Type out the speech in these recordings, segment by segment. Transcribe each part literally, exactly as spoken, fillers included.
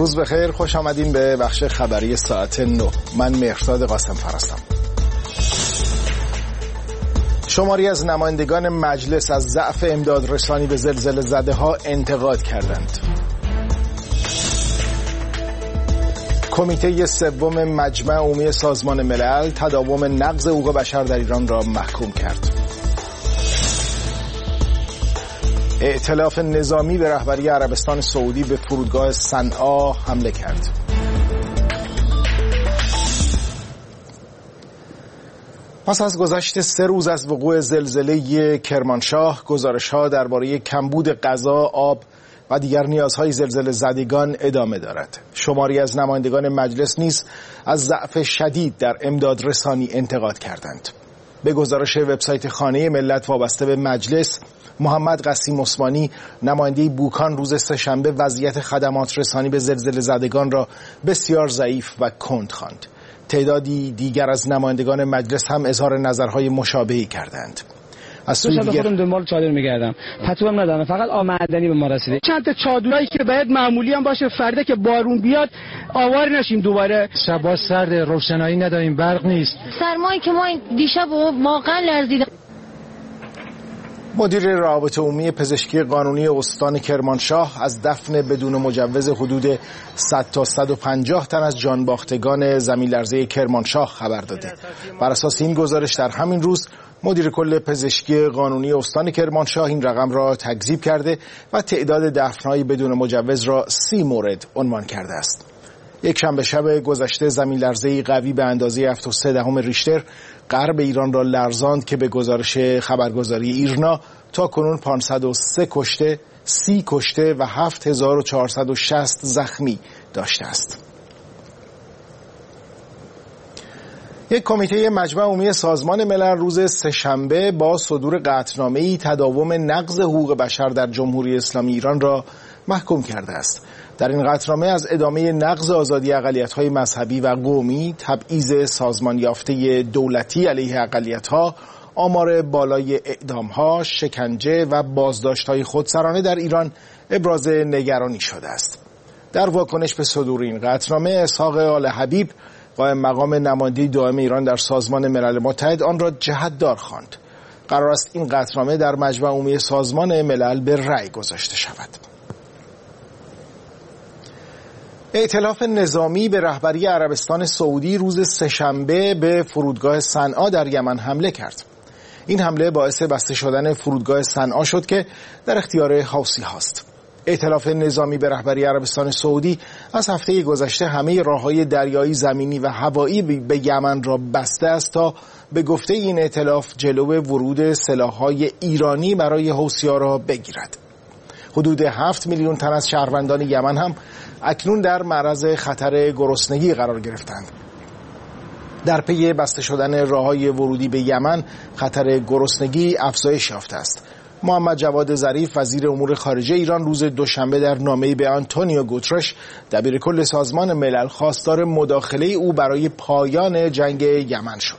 روز بخیر، خوش آمدین به بخش خبری ساعت نه. من مهرداد قاسم فرستم. شماری از نمایندگان مجلس از ضعف امداد رسانی به زلزله زده ها انتقاد کردند. کمیته سوم مجمع عمومی سازمان ملل تداوم نقض حقوق بشر در ایران را محکوم کرد. ائتلاف نظامی به رهبری عربستان سعودی به فرودگاه صنعا حمله کرد. پس از گذشت سه روز از وقوع زلزله کرمانشاه، گزارش‌ها درباره کمبود غذا، آب و دیگر نیازهای زلزله زدگان ادامه دارد. شماری از نمایندگان مجلس نیز از ضعف شدید در امداد رسانی انتقاد کردند. به گزارش وبسایت خانه ملت وابسته به مجلس، محمد قاسم عثمانی نماینده بوکان روز سه‌شنبه وضعیت خدمات رسانی به زلزله زدگان را بسیار ضعیف و کند خواند. تعدادی دیگر از نمایندگان مجلس هم اظهار نظرهای مشابهی کردند. از سوی دیگر خودم دنبال چادر می‌گردم، پتوام ندارم، فقط آب معدنی به ما رسیده. چند تا چادرایی که باید معمولی هم باشه، فردا که بارون بیاد آوار نشیم دوباره. شبا سرد، روشنایی نداریم، برق نیست. سرمایی که ما دیشب واقعا لرزیدم. مدیر روابط عمومی پزشکی قانونی استان کرمانشاه از دفن بدون مجوز حدود صد تا صد و پنجاه تن از جانباختگان زمین لرزه کرمانشاه خبر داده. بر اساس این گزارش در همین روز مدیر کل پزشکی قانونی استان کرمانشاه این رقم را تکذیب کرده و تعداد دفن‌های بدون مجوز را سی مورد عنوان کرده است. یک شنبه شب گذشته زمین لرزه‌ای قوی به اندازه هفت و سه دهم ریشتر غرب ایران را لرزاند که به گزارش خبرگزاری ایرنا تا کنون پانصد و سه کشته، سی کشته و هفت هزار و چهارصد و شصت زخمی داشته است. یک کمیته مجمع عمومی سازمان ملل روز سه‌شنبه با صدور قطعنامه‌ای تداوم نقض حقوق بشر در جمهوری اسلامی ایران را محکوم کرده است. در این قطعنامه از ادامه نقض آزادی اقلیت‌های مذهبی و قومی، تبعیض سازمان یافته دولتی علیه اقلیت‌ها، آمار بالای اعدام‌ها، شکنجه و بازداشت‌های خودسرانه در ایران ابراز نگرانی شده است. در واکنش به صدور این قطعنامه، اسحاق آل حبیب قائم مقام نماینده دائم ایران در سازمان ملل متحد آن را جهت‌دار خواند. قرار است این قطعنامه در مجمع عمومی سازمان ملل به رأی گذاشته شود. ائتلاف نظامی به رهبری عربستان سعودی روز سه‌شنبه به فرودگاه صنعا در یمن حمله کرد. این حمله باعث بسته شدن فرودگاه صنعا شد که در اختیار حوثی هاست. ائتلاف نظامی به رهبری عربستان سعودی از هفته گذشته همه راههای دریایی، زمینی و هوایی به یمن را بسته است تا به گفته این ائتلاف جلو ورود سلاح‌های ایرانی برای حوثی‌ها را بگیرد. حدود هفت میلیون تن از شهروندان یمن هم اکنون در معرض خطر گرسنگی قرار گرفتند. در پی بسته شدن راههای ورودی به یمن، خطر گرسنگی افزایش یافته است. محمد جواد ظریف وزیر امور خارجه ایران روز دوشنبه در نامه‌ای به آنتونیو گوترش دبیرکل سازمان ملل خواستار مداخله او برای پایان جنگ یمن شد.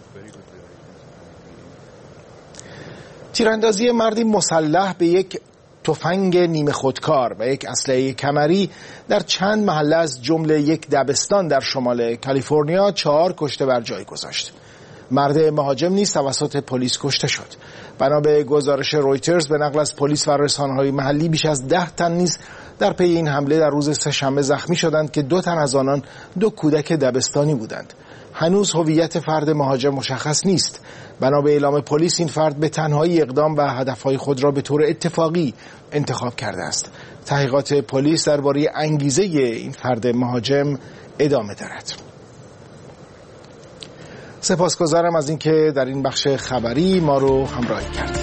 تیراندازی مردی مسلح به یک تفنگ نیمه خودکار و یک اسلحه کمری در چند محله از جمله یک دبستان در شمال کالیفرنیا چهار کشته بر جای گذاشت. مرد مهاجم نیز توسط پلیس کشته شد. بنا به گزارش رویترز به نقل از پلیس و رسانه‌های محلی، بیش از ده تن نیز در پی این حمله در روز سه‌شنبه زخمی شدند که دو تن از آنان دو کودک دبستانی بودند. هنوز هویت فرد مهاجم مشخص نیست. بنا به اعلام پلیس این فرد به تنهایی اقدام و هدفهای خود را به طور اتفاقی انتخاب کرده است. تحقیقات پلیس درباره انگیزه این فرد مهاجم ادامه دارد. سپاسگزارم از اینکه در این بخش خبری ما رو همراهی کردید.